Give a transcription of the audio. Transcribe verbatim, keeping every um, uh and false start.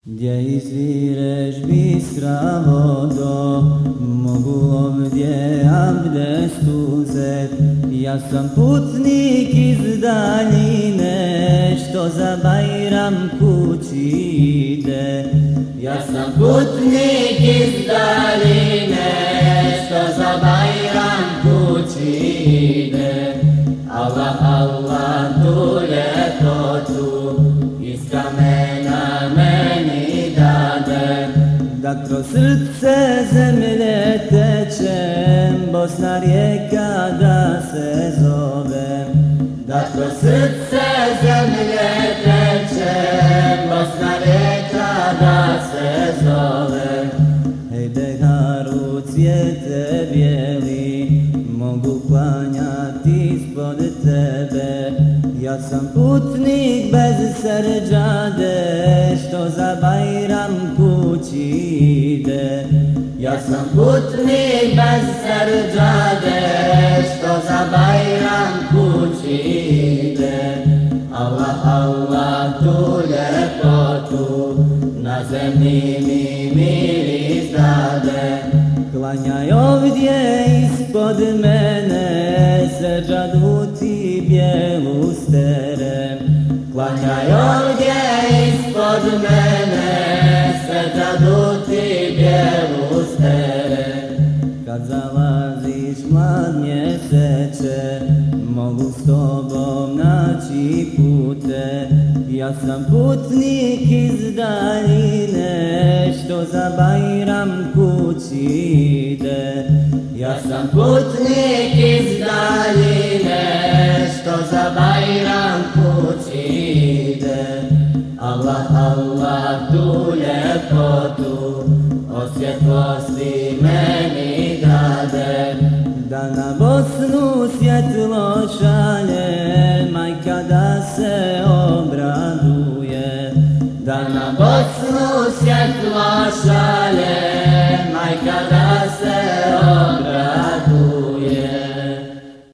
Gdje izvireš bistra vodo, mogu ovdje abdest uzet. Ja sam putnik iz daljine, što za Bajram kući ide. Ja sam putnik iz daljine, što za Bajram kući ide. Allah, Allah, tu ljepotu iz kamena meni dade, da kroz srce zemlje tečem, Bosna rijeka da se zove. Da kroz srce zemlje tečem, Bosna rijeka da se zove. Hej Beharu, cvijete bijeli, mogu klanjati ispod tebe. Ja sam putnik bez srđade, što za Bajram kući ide. Ja sam putnik bez srđade, što za Bajram kući ide. Allah, Allah, tu ljepotu na zemlji mi miris dade. Klanjaj ovdje ispod mene, seđadu ti bijelu sterem. Klanjaj ovdje ispod mene, seđadu ti bijelu sterem. Kad zalaziš mlad mjeseče, mogu s tobom naći pute. Ja sam putnik iz daljine, što za Bajram kući ide. Ja sam putnik iz daljine, što za Bajram kući ide. Allah, Allah, tu ljepotu od svjetlosti meni dade, da na Bosnu svjetlo šalje, majka da se obraduje. Da na Bosnu svjetlo šalje,